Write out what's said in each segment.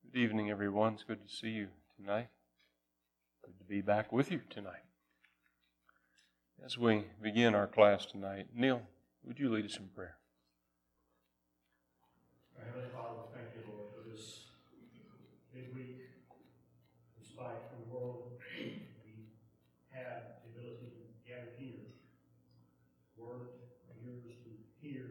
Good evening, everyone. It's good to see you tonight. Good to be back with you tonight. As we begin our class tonight, Neil, would you lead us in prayer? Our Heavenly Father, thank you, Lord, for this midweek. Despite the world, we have the ability to gather here. Word of yours to hear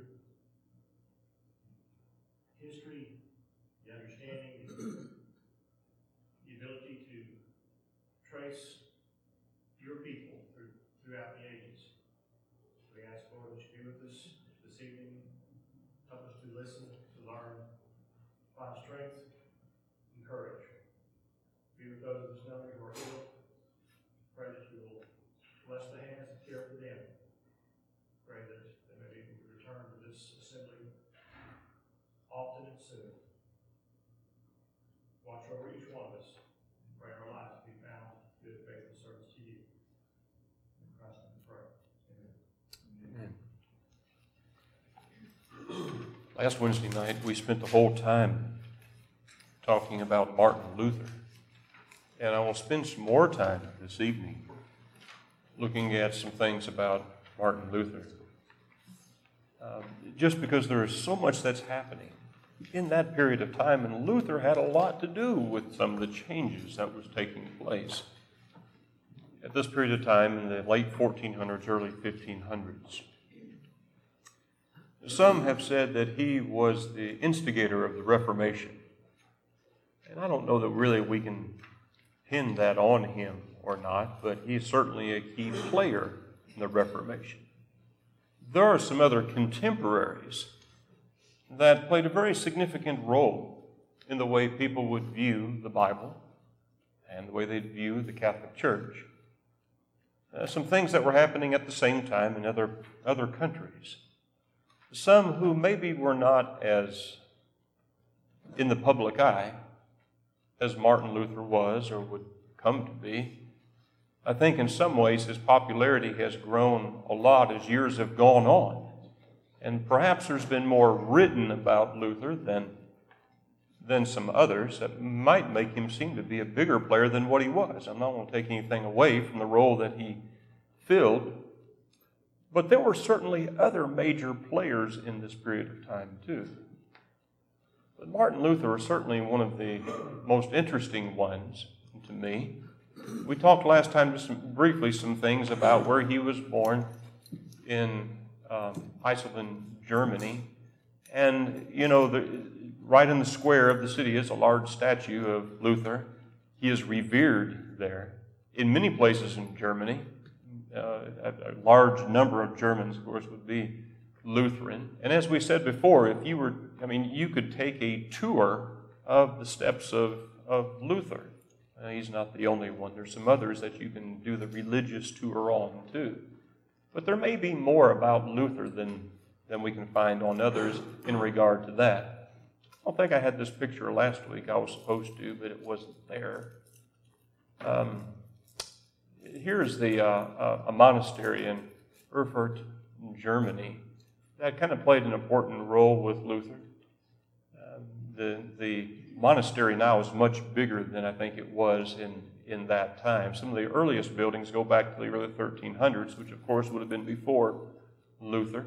history, the understanding, the ability to trace your people throughout the ages. We ask, Lord, that you be with us this evening. Help us to listen, to learn, find strength and courage. Be with those of us now who are ill. Pray that you will bless the hands that care for them. Pray that they may be able to return to this assembly often and soon. Watch over each one of us. Pray our lives be found good, faithful service to you. In Christ's name we pray. Amen. Last Wednesday night, we spent the whole time talking about Martin Luther. And I will spend some more time this evening looking at some things about Martin Luther. Just because there is so much that's happening in that period of time, and Luther had a lot to do with some of the changes that was taking place at this period of time in the late 1400s, early 1500s. Some have said that he was the instigator of the Reformation. And I don't know that really we can pin that on him or not, but he's certainly a key player in the Reformation. There are some other contemporaries that played a very significant role in the way people would view the Bible and the way they'd view the Catholic Church. Some things that were happening at the same time in other countries. Some who maybe were not as in the public eye as Martin Luther was or would come to be. I think in some ways his popularity has grown a lot as years have gone on. And perhaps there's been more written about Luther than some others that might make him seem to be a bigger player than what he was. I'm not going to take anything away from the role that he filled, but there were certainly other major players in this period of time too. But Martin Luther is certainly one of the most interesting ones to me. We talked last time just briefly some things about where he was born in Eisleben, Germany. And, right in the square of the city is a large statue of Luther. He is revered there. In many places in Germany, a large number of Germans, of course, would be Lutheran. And as we said before, you could take a tour of the steps of Luther. He's not the only one. There's some others that you can do the religious tour on, too. But there may be more about Luther than we can find on others in regard to that. I don't think I had this picture last week. I was supposed to, but it wasn't there. Here's a monastery in Erfurt, Germany, that kind of played an important role with Luther. The monastery now is much bigger than I think it was in that time. Some of the earliest buildings go back to the early 1300s, which of course would have been before Luther.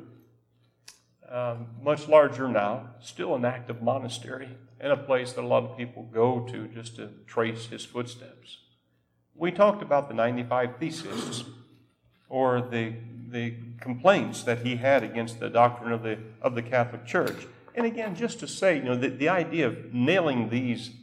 Much larger now, still an active monastery, and a place that a lot of people go to just to trace his footsteps. We talked about the 95 Theses, or the complaints that he had against the doctrine of the Catholic Church. And again, just to say, the idea of nailing these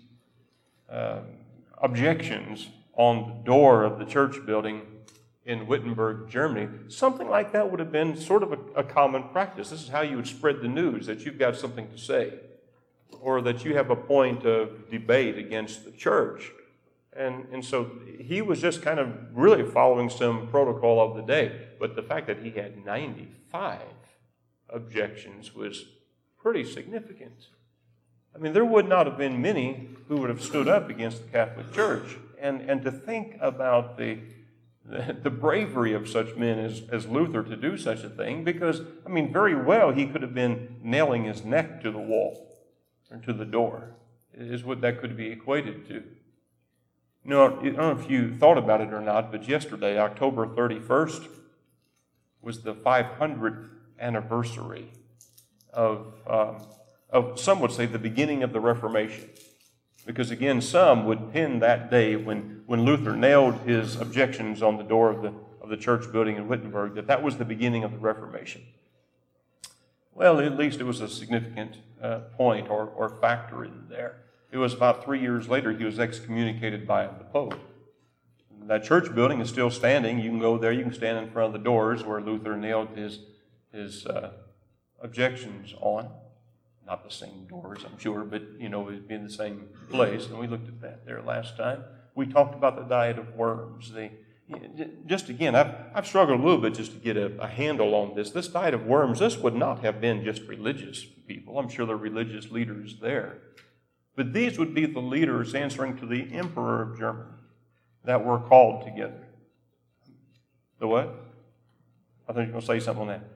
objections on the door of the church building in Wittenberg, Germany, something like that would have been sort of a common practice. This is how you would spread the news, that you've got something to say, or that you have a point of debate against the church. And so he was just kind of really following some protocol of the day. But the fact that he had 95 objections was pretty significant. There would not have been many who would have stood up against the Catholic Church. And to think about the bravery of such men as Luther to do such a thing, because, very well he could have been nailing his neck to the wall or to the door. is what that could be equated to. You know, I don't know if you thought about it or not, but yesterday, October 31st, was the 500th anniversary of some would say, the beginning of the Reformation. Because again, some would pin that day when Luther nailed his objections on the door of the church building in Wittenberg, that was the beginning of the Reformation. Well, at least it was a significant point or factor in there. It was about 3 years later he was excommunicated by the Pope. That church building is still standing. You can go there. You can stand in front of the doors where Luther nailed his objections on. Not the same doors, I'm sure, but, it'd be in the same place. And we looked at that there last time. We talked about the diet of worms. Just again, I've struggled a little bit just to get a handle on this. This diet of worms, this would not have been just religious people. I'm sure there are religious leaders there. But these would be the leaders answering to the Emperor of Germany that were called together. The what? I think you're going to say something on that.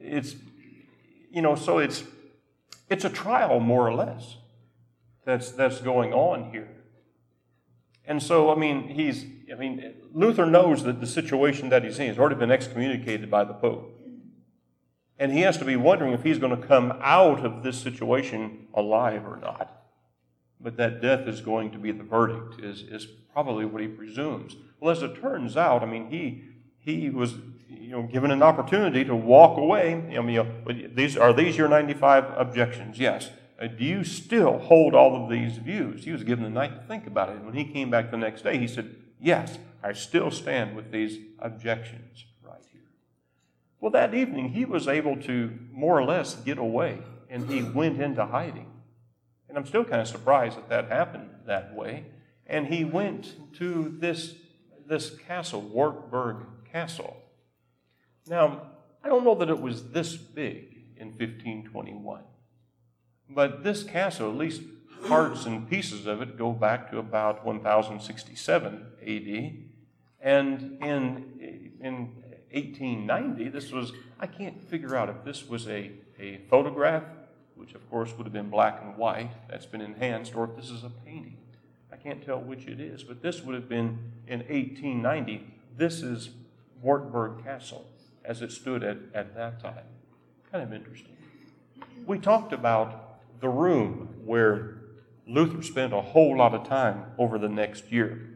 It's a trial, more or less, that's going on here. And so, Luther knows that the situation that he's in has already been excommunicated by the Pope. And he has to be wondering if he's going to come out of this situation alive or not. But that death is going to be the verdict, is probably what he presumes. Well, as it turns out, he was given an opportunity to walk away. Are these your 95 objections? Yes. Do you still hold all of these views? He was given the night to think about it. When he came back the next day, he said, yes, I still stand with these objections right here. Well, that evening, he was able to more or less get away, and he went into hiding. And I'm still kind of surprised that happened that way. And he went to this castle, Wartburg Castle. Now, I don't know that it was this big in 1521. But this castle, at least parts and pieces of it, go back to about 1067 A.D. And in 1890, this was, I can't figure out if this was a photograph, which of course would have been black and white, that's been enhanced, or if this is a painting. I can't tell which it is, but this would have been in 1890. This is Wartburg Castle as it stood at that time. Kind of interesting. We talked about the room where Luther spent a whole lot of time over the next year.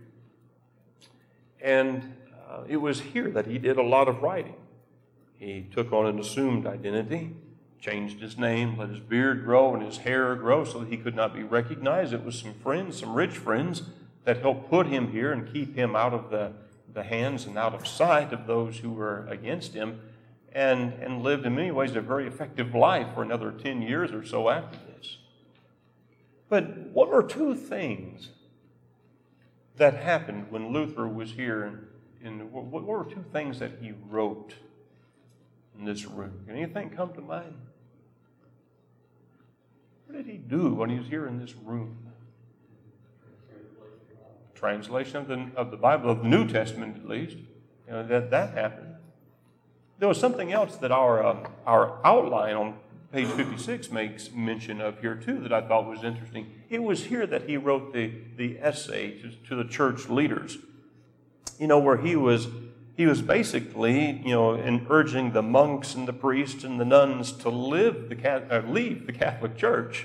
And it was here that he did a lot of writing. He took on an assumed identity, changed his name, let his beard grow and his hair grow so that he could not be recognized. It was some friends, some rich friends, that helped put him here and keep him out of the hands and out of sight of those who were against him, and lived in many ways a very effective life for another 10 years or so after this. But what were two things that happened when Luther was here? What were two things that he wrote in this room? Can anything come to mind? What did he do when he was here in this room? Translation of the Bible, of the New Testament at least. That happened. There was something else that our outline on page 56 makes mention of here too that I thought was interesting. It was here that he wrote the essay to the church leaders. Where he was basically, in urging the monks and the priests and the nuns to leave the Catholic Church.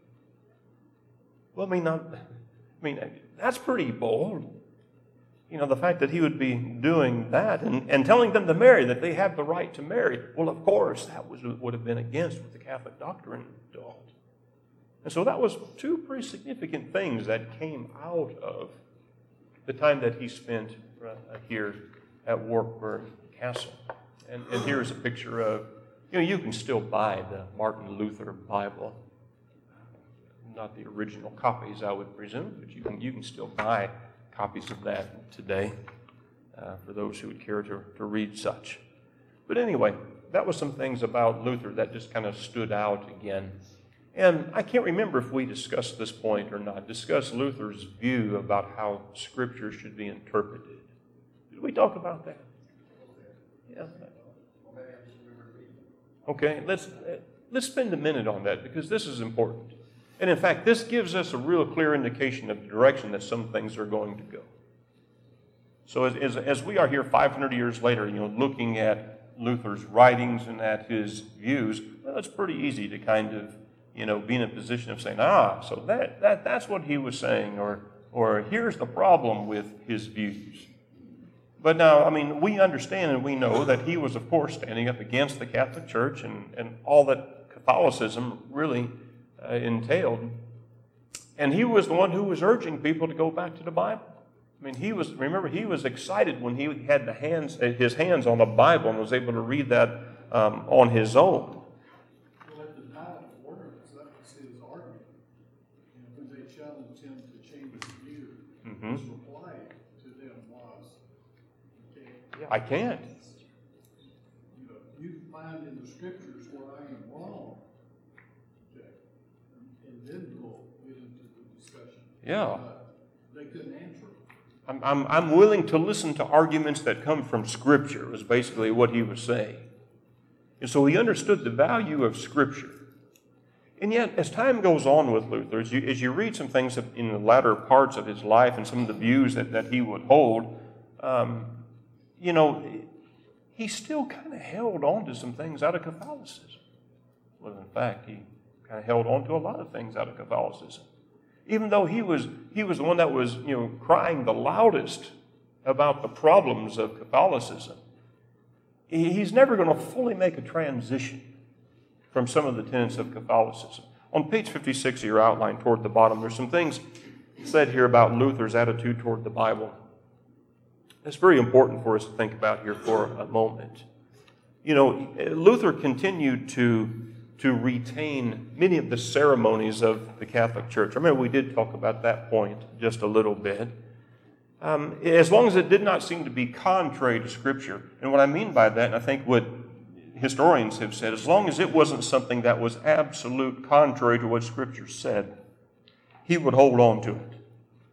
Well, that's pretty bold. The fact that he would be doing that and telling them to marry, that they have the right to marry. Well, of course, that would have been against what the Catholic doctrine taught. And so that was two pretty significant things that came out of the time that he spent here at Wartburg Castle. And here's a picture of, you can still buy the Martin Luther Bible. Not the original copies, I would presume, but you can still buy copies of that today for those who would care to read such. But anyway, that was some things about Luther that just kind of stood out again. And I can't remember if we discussed this point or not, discussed Luther's view about how Scripture should be interpreted. Did we talk about that? Yeah. Okay, let's spend a minute on that because this is important. And in fact, this gives us a real clear indication of the direction that some things are going to go. So as we are here 500 years later, looking at Luther's writings and at his views, well, it's pretty easy to kind of, be in a position of saying, so that's what he was saying, or here's the problem with his views. But now, we understand and we know that he was, of course, standing up against the Catholic Church and all that Catholicism really entailed. And he was the one who was urging people to go back to the Bible. He was excited when he had his hands on the Bible and was able to read that on his own. Well, at the time of ordinance, that was his argument. When they challenged him to change his view, his reply to them was, I can't. You find in the scriptures where I am wrong, and then we'll get into the discussion. Yeah. They couldn't answer it. I'm willing to listen to arguments that come from Scripture, was basically what he was saying. And so he understood the value of Scripture. And yet, as time goes on with Luther, as you read some things in the latter parts of his life and some of the views that he would hold, he still kind of held on to some things out of Catholicism. Well, in fact, he kind of held on to a lot of things out of Catholicism. Even though he was the one that was, crying the loudest about the problems of Catholicism, he's never going to fully make a transition from some of the tenets of Catholicism. On page 56 of your outline toward the bottom, there's some things said here about Luther's attitude toward the Bible. It's very important for us to think about here for a moment. Luther continued to retain many of the ceremonies of the Catholic Church. Remember, we did talk about that point just a little bit. As long as it did not seem to be contrary to Scripture. And what I mean by that, and I think what historians have said, as long as it wasn't something that was absolute contrary to what Scripture said, he would hold on to it.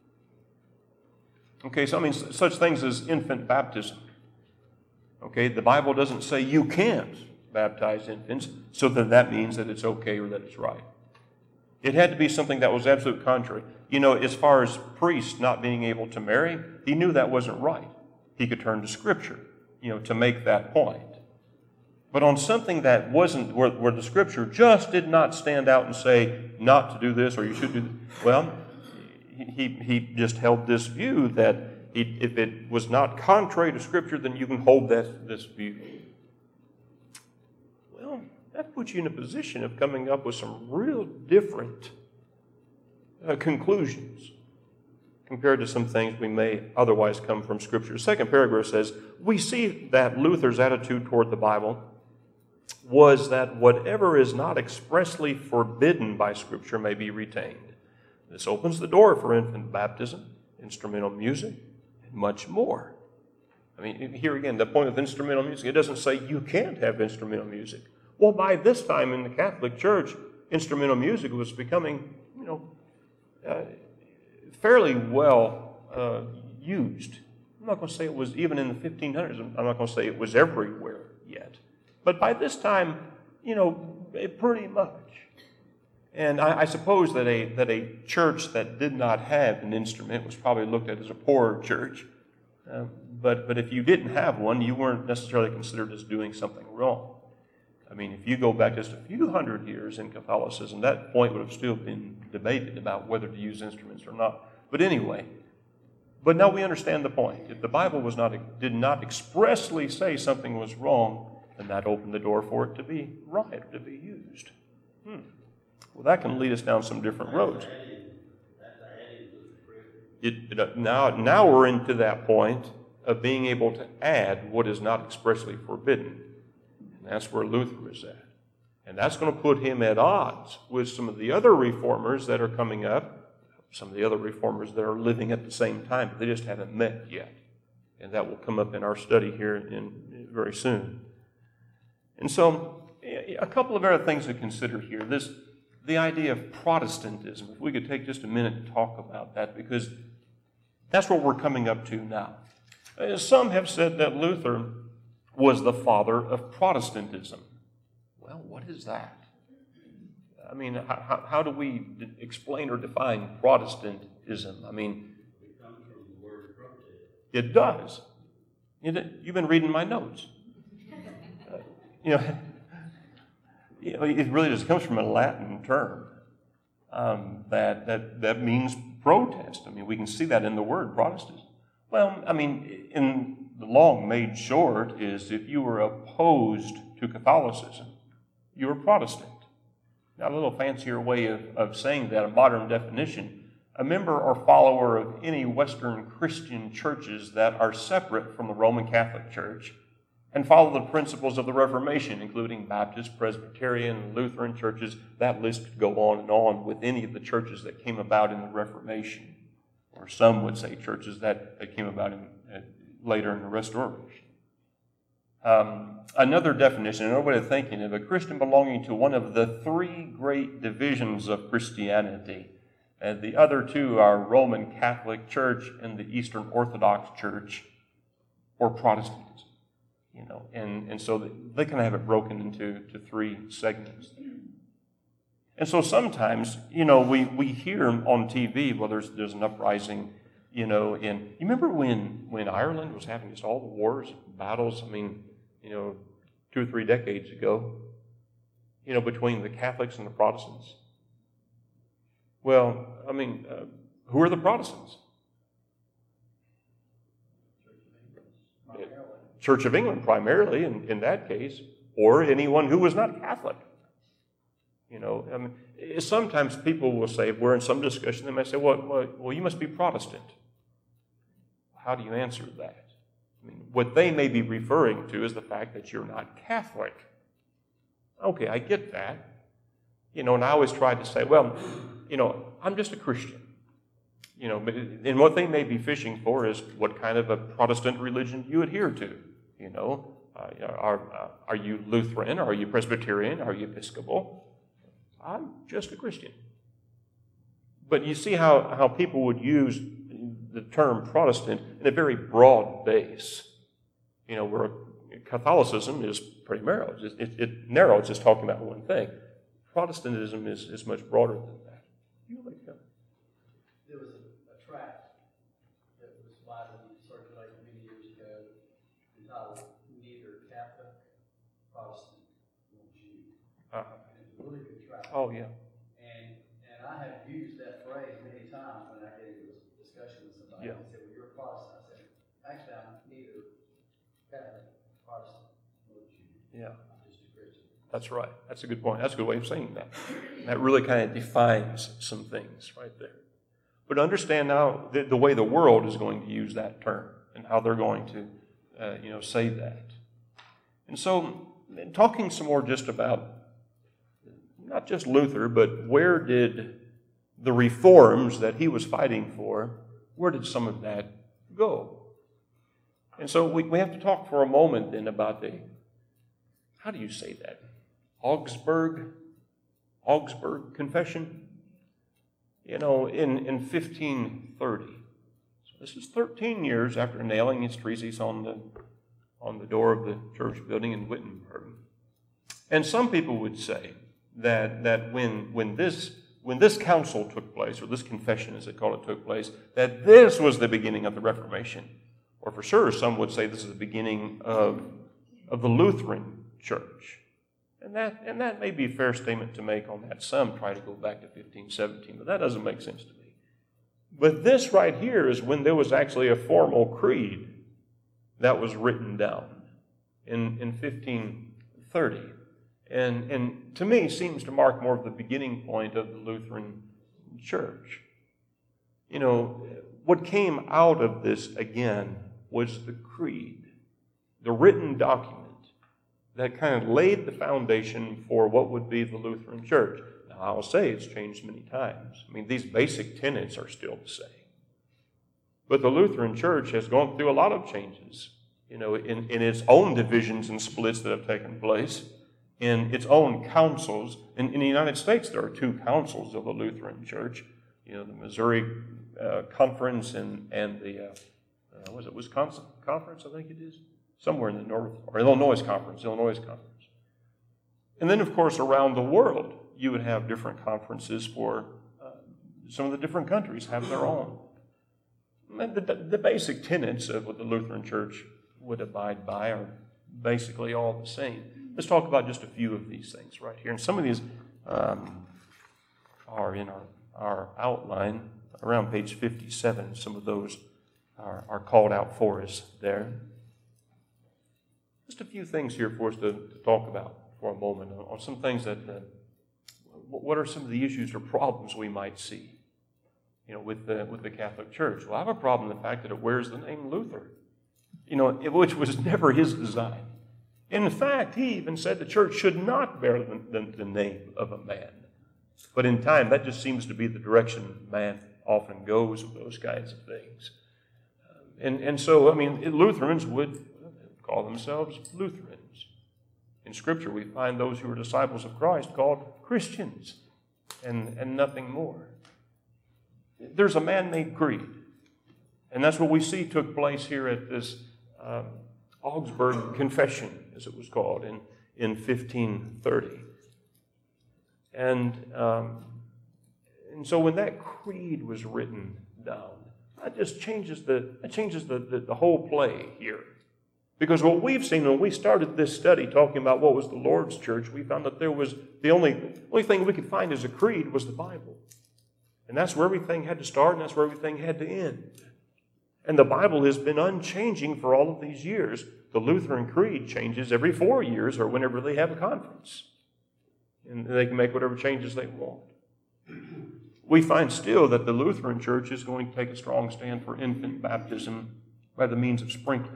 Okay, so such things as infant baptism. Okay, the Bible doesn't say you can't baptize infants, so then that means that it's okay or that it's right. It had to be something that was absolute contrary. As far as priests not being able to marry, he knew that wasn't right. He could turn to Scripture, to make that point. But on something that wasn't, where the Scripture just did not stand out and say not to do this or you should do this, well, he just held this view that if it was not contrary to Scripture, then you can hold this view. Well, that puts you in a position of coming up with some real different conclusions compared to some things we may otherwise come from Scripture. The second paragraph says, we see that Luther's attitude toward the Bible was that whatever is not expressly forbidden by Scripture may be retained. This opens the door for infant baptism, instrumental music, and much more. Here again, the point of instrumental music, it doesn't say you can't have instrumental music. Well, by this time in the Catholic Church, instrumental music was becoming, fairly well used. I'm not going to say it was even in the 1500s. I'm not going to say it was everywhere yet. But by this time, pretty much. And I suppose that a church that did not have an instrument was probably looked at as a poorer church. But if you didn't have one, you weren't necessarily considered as doing something wrong. If you go back just a few hundred years in Catholicism, that point would have still been debated about whether to use instruments or not. But anyway, but now we understand the point. If the Bible did not expressly say something was wrong, then that opened the door for it to be right, to be used. Well, that can lead us down some different roads. Now we're into that point of being able to add what is not expressly forbidden. And that's where Luther is at. And that's going to put him at odds with some of the other reformers that are coming up, some of the other reformers that are living at the same time, but they just haven't met yet. And that will come up in our study here very soon. And so, a couple of other things to consider here. The idea of Protestantism, if we could take just a minute to talk about that, because that's what we're coming up to now. Some have said that Luther was the father of Protestantism. Well, what is that? I mean, how do we explain or define Protestantism? I mean, It comes from the word protest. it does. You've been reading my notes. You know, it really just comes from a Latin term that means protest. I mean, we can see that in the word Protestant. Well, I mean, in the long made short is if you were opposed to Catholicism, you were Protestant. Now, a little fancier way of saying that, a modern definition, a member or follower of any Western Christian churches that are separate from the Roman Catholic Church and follow the principles of the Reformation, including Baptist, Presbyterian, Lutheran churches. That list could go on and on with any of the churches that came about in the Reformation, or some would say churches that came about later in the Restoration. Another definition, another way of thinking of a Christian belonging to one of the three great divisions of Christianity. The other two are Roman Catholic Church and the Eastern Orthodox Church, or Protestantism. You know, and so they kind of have it broken into three segments. And so sometimes, you know, we hear on TV, well, there's an uprising, you know, you remember when Ireland was having just all the wars, battles, I mean, you know, 2 or 3 decades ago, you know, between the Catholics and the Protestants. Well, I mean, who are the Protestants? Church of England, primarily, in that case, or anyone who was not Catholic. You know, I mean, sometimes people will say, if we're in some discussion, they may say, well, you must be Protestant. How do you answer that? I mean, what they may be referring to is the fact that you're not Catholic. Okay, I get that. You know, and I always try to say, well, you know, I'm just a Christian. You know, and what they may be fishing for is what kind of a Protestant religion you adhere to. You know, are you Lutheran? Are you Presbyterian? Are you Episcopal? I'm just a Christian. But you see how people would use the term Protestant in a very broad base. You know, where Catholicism is pretty narrow. It narrows, just talking about one thing. Protestantism is much broader than that. You like that? There was a tract that was widely circulated many years ago entitled Neither Catholic, Protestant, nor Jew. And it's a really good tract. Oh, yeah. And I have used that phrase many times when I get into a discussion with somebody. Yeah. They say, well, you're a Protestant. I said, actually, I'm neither Catholic, Protestant, nor Jew. Yeah. I'm just a Christian. That's right. That's a good point. That's a good way of saying that. That really kind of defines some things right there. But understand now the way the world is going to use that term and how they're going to, say that. And so, talking some more just about not just Luther, but where did the reforms that he was fighting for, where did some of that go? And so we have to talk for a moment then about how do you say that? Augsburg Confession? You know, in 1530. So this is 13 years after nailing his treatise on the door of the church building in Wittenberg. And some people would say that when this council took place, or this confession as they call it took place, that this was the beginning of the Reformation. Or for sure, some would say this is the beginning of the Lutheran Church. And that may be a fair statement to make on that. Some try to go back to 1517, but that doesn't make sense to me. But this right here is when there was actually a formal creed that was written down in 1530. And to me, seems to mark more of the beginning point of the Lutheran Church. You know, what came out of this, again, was the creed, the written document that kind of laid the foundation for what would be the Lutheran Church. Now, I'll say it's changed many times. I mean, these basic tenets are still the same. But the Lutheran Church has gone through a lot of changes, you know, in its own divisions and splits that have taken place, in its own councils. In the United States, there are 2 councils of the Lutheran Church, you know, the Missouri Conference and the, Wisconsin Conference, I think it is? Somewhere in the north, or Illinois Conference. And then, of course, around the world, you would have different conferences for some of the different countries have their own. The basic tenets of what the Lutheran Church would abide by are basically all the same. Let's talk about just a few of these things right here. And some of these are in our outline around page 57. Some of those are called out for us there. Just a few things here for us to talk about for a moment on some things that, what are some of the issues or problems we might see, with the Catholic Church? Well, I have a problem with the fact that it wears the name Luther, which was never his design. In fact, he even said the church should not bear the name of a man. But in time, that just seems to be the direction man often goes with those kinds of things. And so, Lutherans would call themselves Lutherans. In Scripture, we find those who are disciples of Christ called Christians and nothing more. There's a man-made creed. And that's what we see took place here at this Augsburg Confession, as it was called, in 1530. And so when that creed was written down, that just changes the whole play here. Because what we've seen when we started this study talking about what was the Lord's church, we found that there was the only thing we could find as a creed was the Bible. And that's where everything had to start, and that's where everything had to end. And the Bible has been unchanging for all of these years. The Lutheran Creed changes every 4 years or whenever they have a conference. And they can make whatever changes they want. We find still that the Lutheran Church is going to take a strong stand for infant baptism by the means of sprinkling.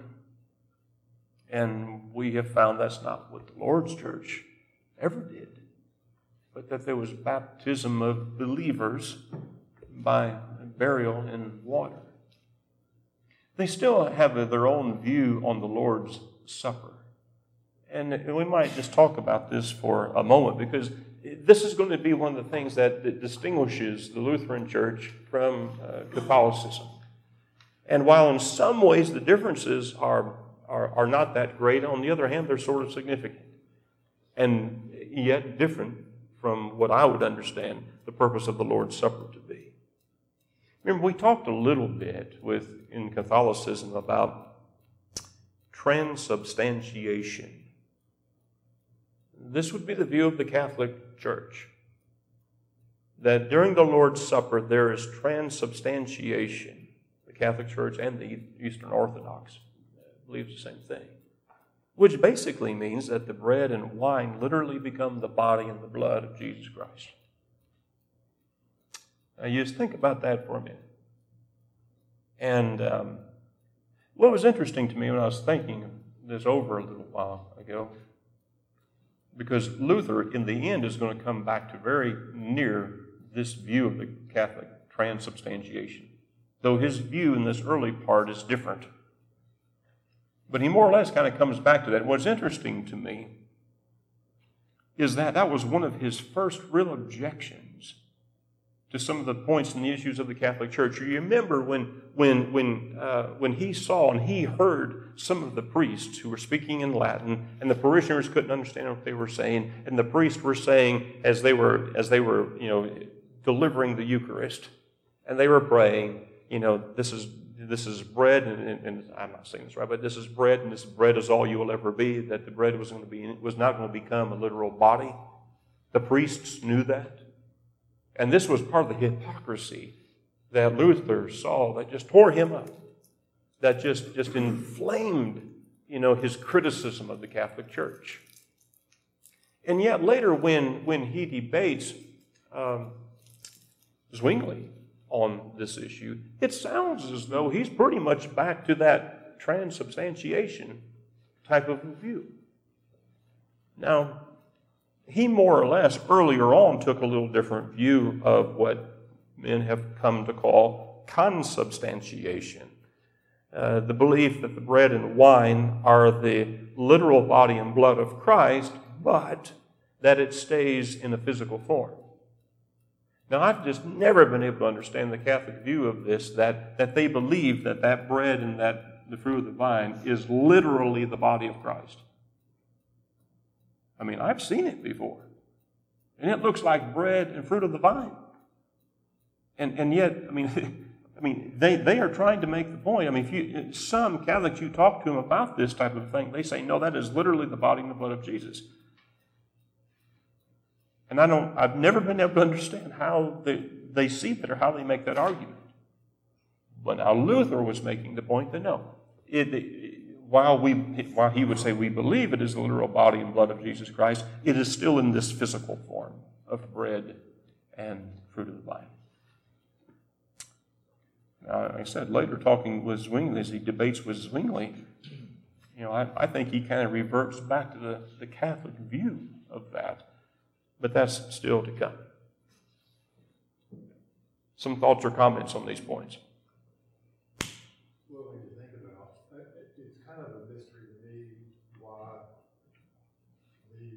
And we have found that's not what the Lord's Church ever did, but that there was baptism of believers by burial in water. They still have their own view on the Lord's Supper. And we might just talk about this for a moment, because this is going to be one of the things that distinguishes the Lutheran Church from Catholicism. And while in some ways the differences are not that great, on the other hand, they're sort of significant. And yet different from what I would understand the purpose of the Lord's Supper to be. Remember, we talked a little bit in Catholicism about transubstantiation. This would be the view of the Catholic Church, that during the Lord's Supper there is transubstantiation. The Catholic Church and the Eastern Orthodox believes the same thing, which basically means that the bread and wine literally become the body and the blood of Jesus Christ. Now, you just think about that for a minute. And what was interesting to me when I was thinking this over a little while ago, because Luther, in the end, is going to come back to very near this view of the Catholic transubstantiation, though his view in this early part is different. But he more or less kind of comes back to that. What's interesting to me is that was one of his first real objections to some of the points and the issues of the Catholic Church. You remember when he saw and he heard some of the priests who were speaking in Latin, and the parishioners couldn't understand what they were saying, and the priests were saying as they were delivering the Eucharist, and they were praying, this is bread, and I'm not saying this right, but this is bread, and this bread is all you will ever be. That the bread was not going to become a literal body. The priests knew that. And this was part of the hypocrisy that Luther saw that just tore him up, that just inflamed, his criticism of the Catholic Church. And yet later when he debates Zwingli on this issue, it sounds as though he's pretty much back to that transubstantiation type of view. Now, he more or less earlier on took a little different view of what men have come to call consubstantiation. The belief that the bread and wine are the literal body and blood of Christ, but that it stays in a physical form. Now, I've just never been able to understand the Catholic view of this, that they believe that bread and that the fruit of the vine is literally the body of Christ. I've seen it before. And it looks like bread and fruit of the vine. And yet, I mean, they are trying to make the point. I mean, some Catholics, you talk to them about this type of thing, they say, no, that is literally the body and the blood of Jesus. And I've never been able to understand how they see that or how they make that argument. But now Luther was making the point that no, while he would say we believe it is the literal body and blood of Jesus Christ, it is still in this physical form of bread and fruit of the vine. Now, like I said, later talking with Zwingli, as he debates with Zwingli, I think he kind of reverts back to the Catholic view of that. But that's still to come. Some thoughts or comments on these points? Well, when you think about it, it's kind of a mystery to me why the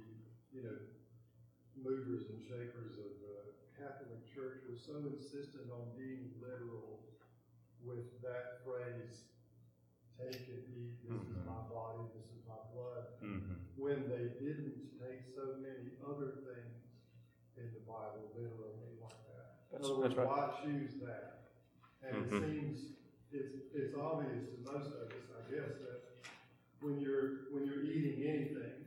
movers and shakers of the Catholic Church were so insistent on being literal with that phrase, take and eat, this is my body, this is my blood, when they didn't take so many other things in the Bible literally like that. In other words, why choose that? And it seems it's obvious to most of us, I guess, that when you're eating anything,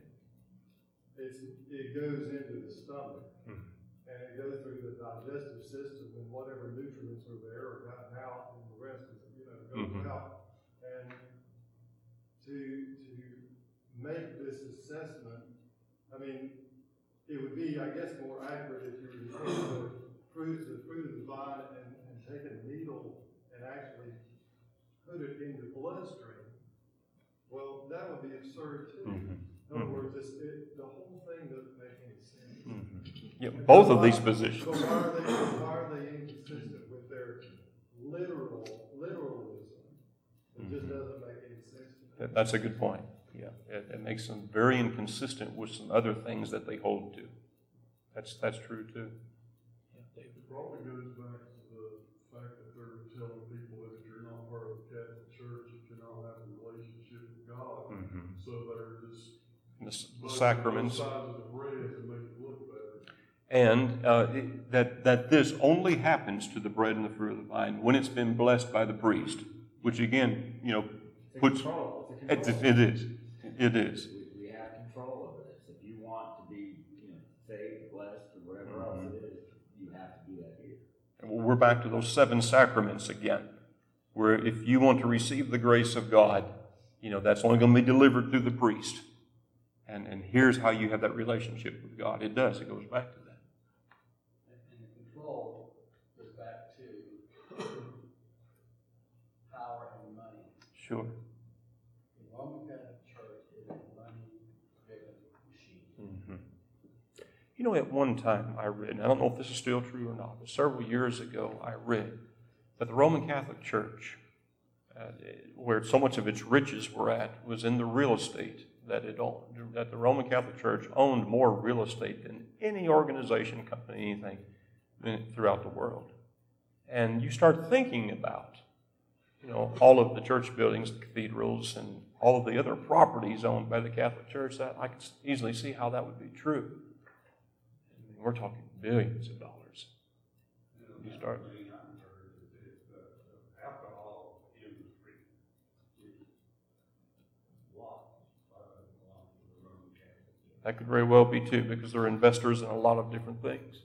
it goes into the stomach and it goes through the digestive system, and whatever nutrients are there are gotten out, and the rest is goes out. And to make this assessment, I mean, it would be, I guess, more accurate if you were to take the fruit of the vine and take a needle and actually put it in the bloodstream. Well, that would be absurd too. In other words, the whole thing doesn't make any sense. Yeah, both of these positions. So why are they inconsistent with their literalism? It just doesn't make any sense to me. That's a good point. Yeah, it makes them very inconsistent with some other things that they hold to. That's true too. Yeah, David. It probably goes back to the fact that they're telling people that if you're not part of the Catholic Church, you cannot have a relationship with God. So they're just the sacraments. Both sides of the bread to make it look better. And that this only happens to the bread and the fruit of the vine when it's been blessed by the priest, which again, puts it is. We have control over this. If you want to be, saved, blessed, or whatever else it is, you have to do that here. And we're back to those 7 sacraments again, where if you want to receive the grace of God, that's only going to be delivered through the priest. And here's how you have that relationship with God. It does. It goes back to that. And the control goes back to power and money. Sure. The Roman Catholic Church is a money-driven machine. At one time I read, and I don't know if this is still true or not, but several years ago I read that the Roman Catholic Church, where so much of its riches were at, was in the real estate that it owned. That the Roman Catholic Church owned more real estate than any organization, company, anything throughout the world. And you start thinking about, all of the church buildings, the cathedrals, and all of the other properties owned by the Catholic Church, that I can easily see how that would be true. We're talking billions of dollars. You start. Alcohol industry is That could very well be too, because they're investors in a lot of different things.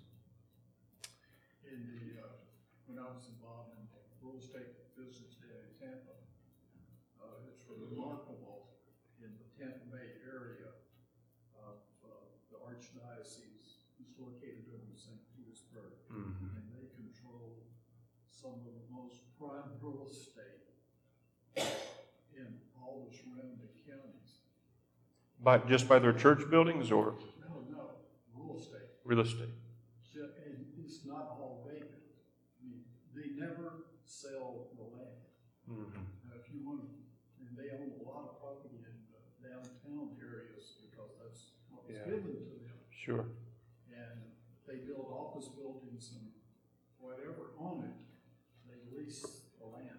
When I was involved in the real estate business there in Tampa, it's remarkable in the Tampa Bay area of the Archdiocese is located over St. Petersburg, and they control some of the most prime real estate in all the surrounding counties. Just by their church buildings or No, real estate. real estate? So, and it's not all vacant. I mean, they never sell the land. If you want, and they own a lot of property in the downtown areas because that's what was given to them. Sure. And they build office buildings and whatever on it, they lease the land.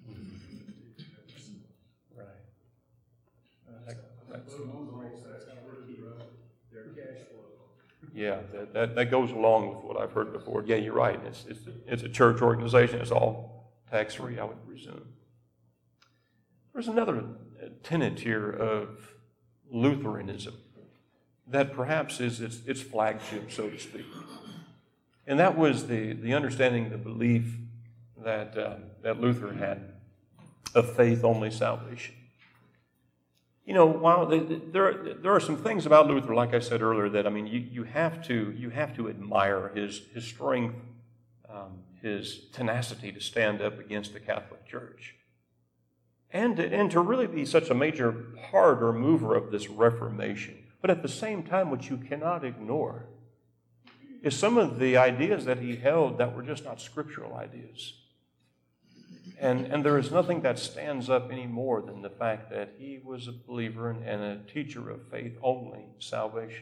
Right. That's how they keep their cash flow. Yeah, that goes along with what I've heard before. Yeah, you're right. It's a church organization. It's all tax-free, I would presume. There's another tenet here of Lutheranism that perhaps is its flagship, so to speak. And that was the understanding, the belief that Luther had of faith-only salvation. You know, while there are some things about Luther, like I said earlier, that, I mean, you have to admire his strength, his tenacity to stand up against the Catholic Church. And to really be such a major part or mover of this Reformation. But at the same time, what you cannot ignore is some of the ideas that he held that were just not scriptural ideas. And there is nothing that stands up any more than the fact that he was a believer and a teacher of faith-only salvation.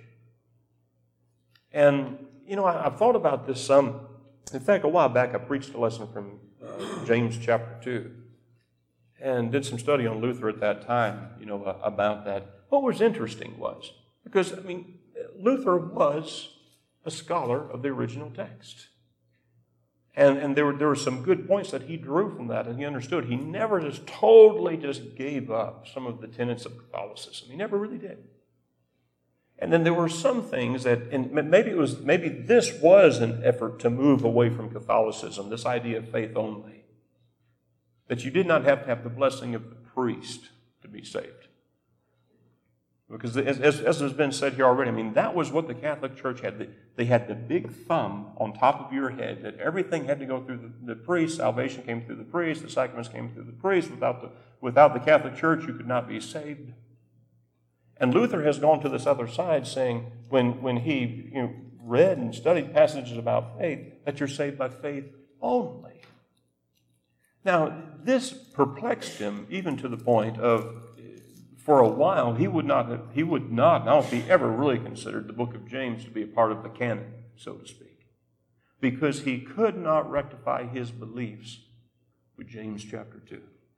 And, you know, I've thought about this some. In fact, a while back I preached a lesson from James chapter 2 and did some study on Luther at that time, you know, about that. What was interesting was, because, I mean, Luther was a scholar of the original text. And there were some good points that he drew from that, and he understood. He never just totally just gave up some of the tenets of Catholicism. He never really did. And then there were some things that, and maybe this was an effort to move away from Catholicism, this idea of faith only. That you did not have to have the blessing of the priest to be saved. Because as has been said here already, I mean, that was what the Catholic Church had. They had the big thumb on top of your head that everything had to go through the priest. Salvation came through the priest. The sacraments came through the priest. Without the Catholic Church, you could not be saved. And Luther has gone to this other side, saying when he read and studied passages about faith, that you're saved by faith only. Now, this perplexed him even to the point of, for a while, he would not, I don't know if he ever really considered the book of James to be a part of the canon, so to speak, because he could not rectify his beliefs with James chapter 2.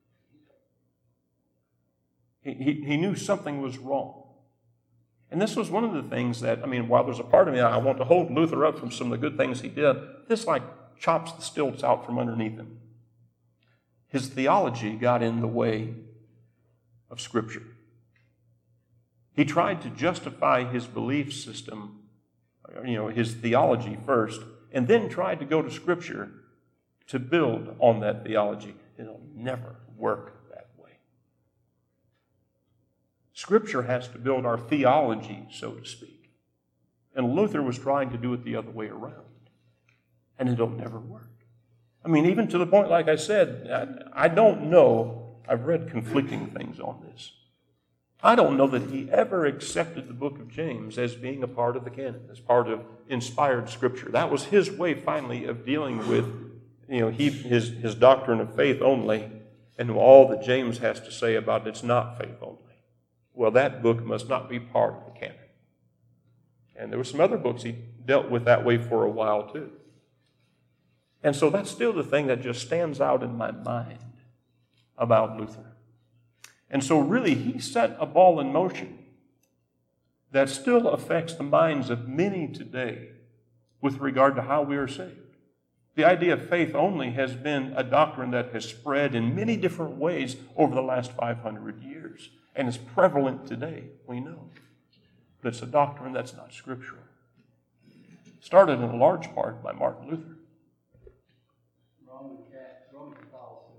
He knew something was wrong. And this was one of the things that, I mean, while there's a part of me, I want to hold Luther up from some of the good things he did, this like chops the stilts out from underneath him. His theology got in the way of Scripture. He tried to justify his belief system, his theology first, and then tried to go to Scripture to build on that theology. It'll never work that way. Scripture has to build our theology, so to speak. And Luther was trying to do it the other way around. And it'll never work. I mean, even to the point, like I said, I don't know. I've read conflicting things on this. I don't know that he ever accepted the book of James as being a part of the canon, as part of inspired Scripture. That was his way, finally, of dealing with, his doctrine of faith only and all that James has to say about it's not faith only. Well, that book must not be part of the canon. And there were some other books he dealt with that way for a while, too. And so that's still the thing that just stands out in my mind about Luther. And so really he set a ball in motion that still affects the minds of many today with regard to how we are saved. The idea of faith only has been a doctrine that has spread in many different ways over the last 500 years and is prevalent today, we know. But it's a doctrine that's not scriptural. Started in a large part by Martin Luther. Roman Catholicism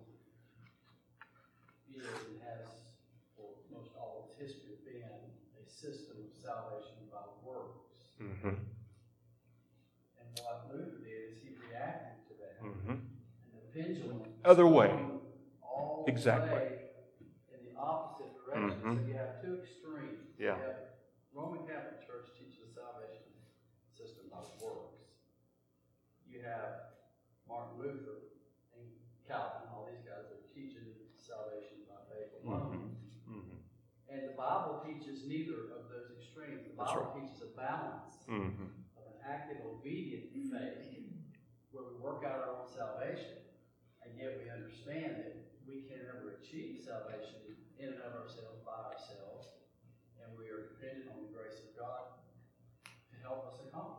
is and has, for most all of its history, been a system of salvation by works. Mm-hmm. And what Luther did is he reacted to that. Mm-hmm. And the pendulum Other way. All Exactly. the way in the opposite direction. Mm-hmm. So you have two extremes. Yeah. You have Roman Catholic Church teaches the salvation system by works. You have Martin Luther and Calvin, all these guys are teaching salvation by faith alone. Mm-hmm. Mm-hmm. And the Bible teaches neither of those extremes. The That's Bible right. teaches a balance Mm-hmm. of an active, obedient faith where we work out our own salvation, and yet we understand that we can never achieve salvation in and of ourselves, by ourselves, and we are dependent on the grace of God to help us accomplish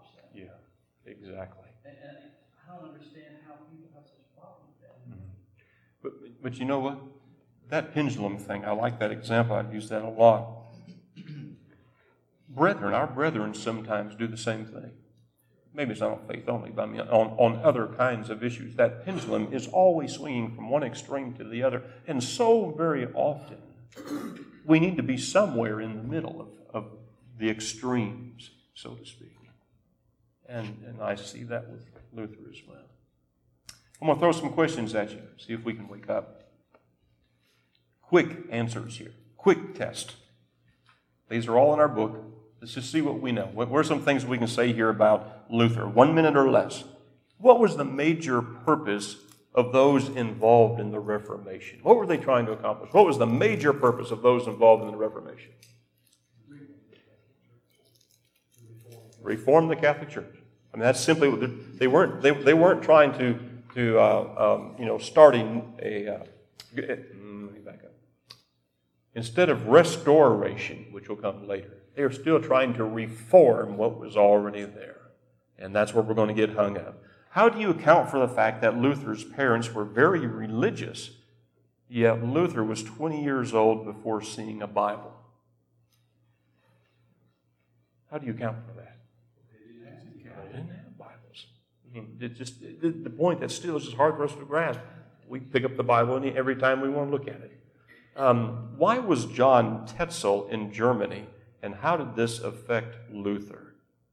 Exactly. And I don't understand how people have such a problem with that. But you know what? That pendulum thing, I like that example. I've used that a lot. Brethren, our brethren sometimes do the same thing. Maybe it's not on faith only, but I mean on other kinds of issues. That pendulum is always swinging from one extreme to the other. And so very often, we need to be somewhere in the middle of the extremes, so to speak. And I see that with Luther as well. I'm going to throw some questions at you, see if we can wake up. Quick answers here. Quick test. These are all in our book. Let's just see what we know. What are some things we can say here about Luther? 1 minute or less. What was the major purpose of those involved in the Reformation? What were they trying to accomplish? What was the major purpose of those involved in the Reformation? Reform the Catholic Church. I mean, that's simply what they weren't trying to starting a. Let me back up. Instead of restoration, which will come later, they are still trying to reform what was already there. And that's where we're going to get hung up. How do you account for the fact that Luther's parents were very religious, yet Luther was 20 years old before seeing a Bible? How do you account for that? They didn't have Bibles. I mean, the point that still is just hard for us to grasp. We pick up the Bible every time we want to look at it. Why was John Tetzel in Germany, and how did this affect Luther?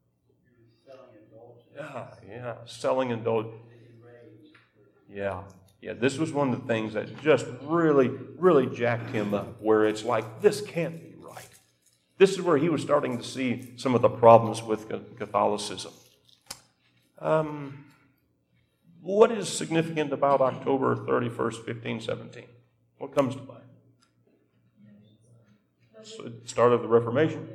Selling indulgences. Yeah, this was one of the things that just really, really jacked him up, where it's like, this can't be right. This is where he was starting to see some of the problems with Catholicism. What is significant about October 31st, 1517? What comes to mind? Start of the Reformation.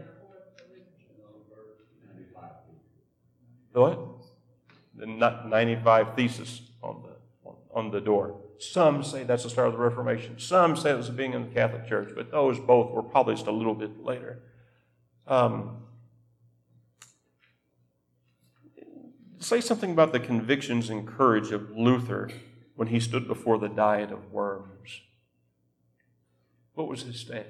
The what? The 95 Thesis on the door. Some say that's the start of the Reformation. Some say it was being in the Catholic Church, but those both were published a little bit later. Say something about the convictions and courage of Luther when he stood before the Diet of Worms. What was his stand?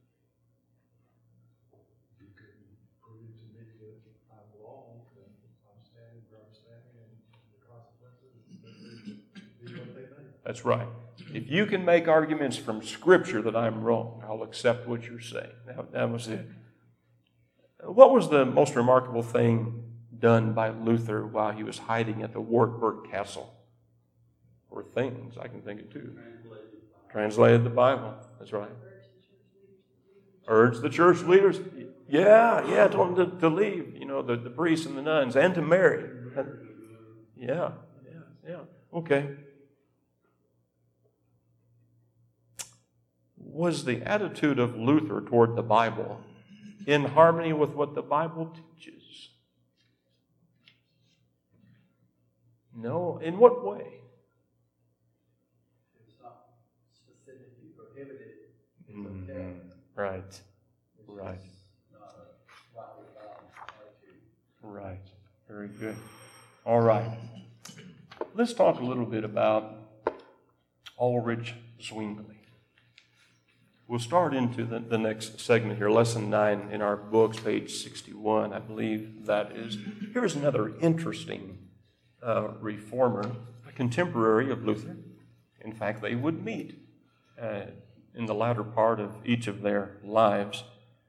That's right. If you can make arguments from Scripture that I'm wrong, I'll accept what you're saying. That was it. What was the most remarkable thing done by Luther while he was hiding at the Wartburg Castle? Or things, I can think of two. Translated the Bible. That's right. Urged the church leaders. Yeah, told them to leave, the priests and the nuns, and to marry. Yeah. Okay. Was the attitude of Luther toward the Bible in harmony with what the Bible teaches? No. In what way? It's not specifically prohibited. It's okay. Right. Right. Not a rightly bound attitude. Right. Very good. All right. Let's talk a little bit about Ulrich Zwingli. We'll start into the next segment here, Lesson 9 in our books, page 61, I believe that is. Here's another interesting reformer, a contemporary of Luther. In fact, they would meet in the latter part of each of their lives.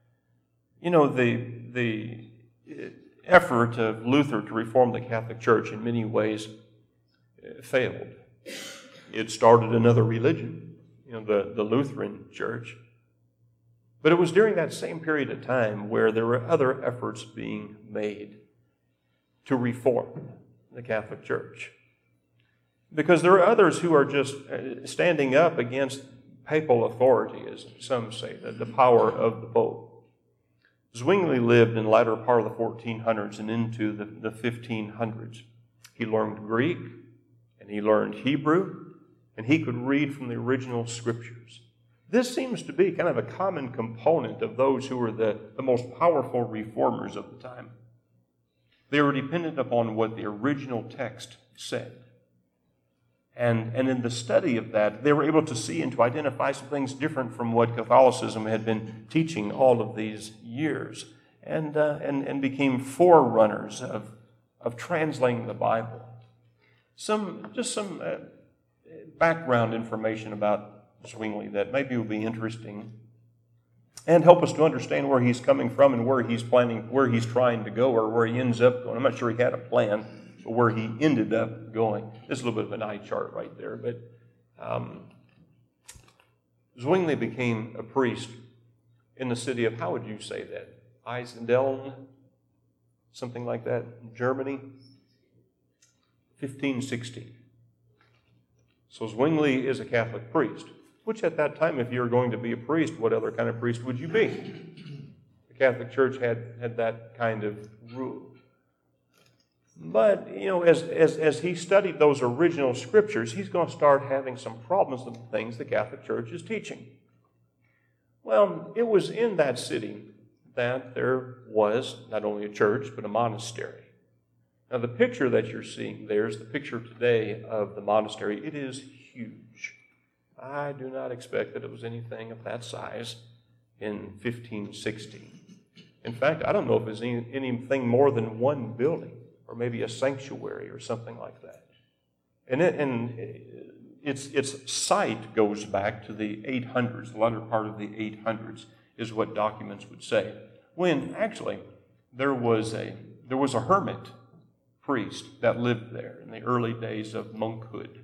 The effort of Luther to reform the Catholic Church in many ways failed. It started another religion, the Lutheran Church. But it was during that same period of time where there were other efforts being made to reform the Catholic Church. Because there are others who are just standing up against papal authority, as some say, the power of the Pope. Zwingli lived in the latter part of the 1400s and into the 1500s. He learned Greek, and he learned Hebrew, and he could read from the original scriptures. This seems to be kind of a common component of those who were the most powerful reformers of the time. They were dependent upon what the original text said. And in the study of that, they were able to see and to identify some things different from what Catholicism had been teaching all of these years, and became forerunners of translating the Bible. Some background information about Zwingli that maybe will be interesting and help us to understand where he's coming from and where he's trying to go, or where he ends up going. I'm not sure he had a plan, but where he ended up going. This is a little bit of an eye chart right there, but Zwingli became a priest in the city of, how would you say that? Eisendeln? Something like that, in Germany? 1516. So Zwingli is a Catholic priest, which at that time, if you were going to be a priest, what other kind of priest would you be? The Catholic Church had that kind of rule. But, as he studied those original scriptures, he's going to start having some problems with the things the Catholic Church is teaching. Well, it was in that city that there was not only a church, but a monastery. Now, the picture that you're seeing there is the picture today of the monastery. It is huge. I do not expect that it was anything of that size in 1516. In fact, I don't know if it was anything more than one building, or maybe a sanctuary or something like that. And its site goes back to the 800s, the latter part of the 800s is what documents would say. When actually there was a hermit priest that lived there in the early days of monkhood,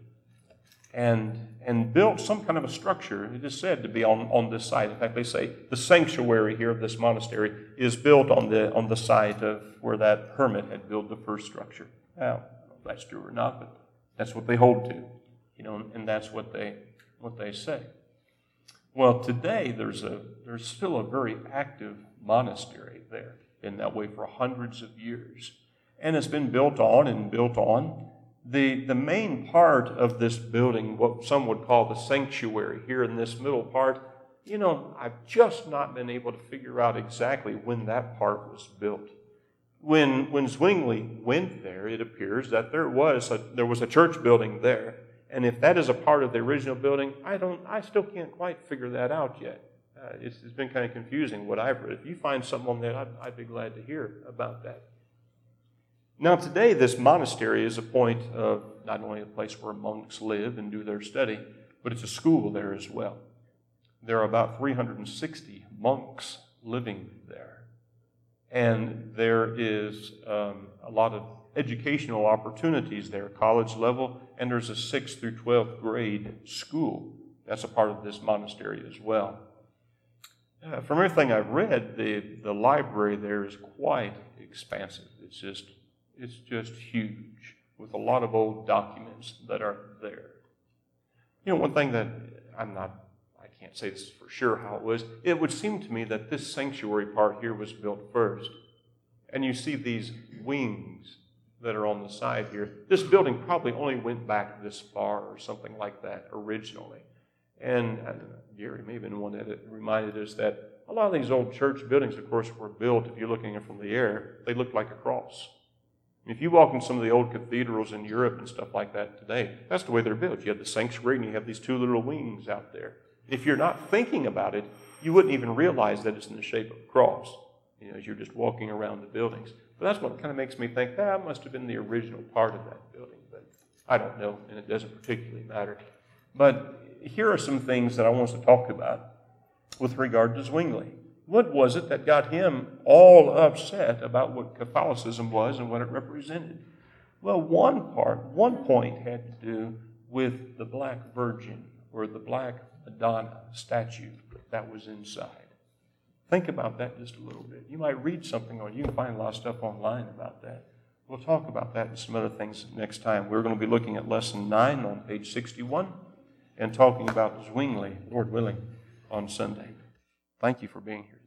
and built some kind of a structure. It is said to be on this site. In fact, they say the sanctuary here of this monastery is built on the site of where that hermit had built the first structure. Now, I don't know if that's true or not, but that's what they hold to, and that's what they say. Well, today there's still a very active monastery there, been that way for hundreds of years, and it's been built on and built on. The main part of this building, what some would call the sanctuary, here in this middle part, I've just not been able to figure out exactly when that part was built. When Zwingli went there, it appears that there was a church building there, and if that is a part of the original building, I still can't quite figure that out yet. It's been kind of confusing what I've read. If you find something on that, I'd be glad to hear about that. Now, today, this monastery is a point of not only a place where monks live and do their study, but it's a school there as well. There are about 360 monks living there. And there is a lot of educational opportunities there, college level, and there's a 6th through 12th grade school. That's a part of this monastery as well. From everything I've read, the library there is quite expansive. It's just huge, with a lot of old documents that are there. One thing that I can't say this for sure how it was, it would seem to me that this sanctuary part here was built first. And you see these wings that are on the side here. This building probably only went back this far or something like that originally. And Gary may have been the one that reminded us that a lot of these old church buildings, of course, were built, if you're looking at it from the air, they look like a cross. If you walk in some of the old cathedrals in Europe and stuff like that today, that's the way they're built. You have the sanctuary and you have these two little wings out there. If you're not thinking about it, you wouldn't even realize that it's in the shape of a cross, as you're just walking around the buildings. But that's what kind of makes me think that must have been the original part of that building. But I don't know, and it doesn't particularly matter. But here are some things that I want us to talk about with regard to Zwingli. What was it that got him all upset about what Catholicism was and what it represented? Well, one point had to do with the Black Virgin or the Black Madonna statue that was inside. Think about that just a little bit. You might read something, or you can find a lot of stuff online about that. We'll talk about that and some other things next time. We're going to be looking at Lesson 9 on page 61 and talking about Zwingli, Lord willing, on Sunday. Thank you for being here.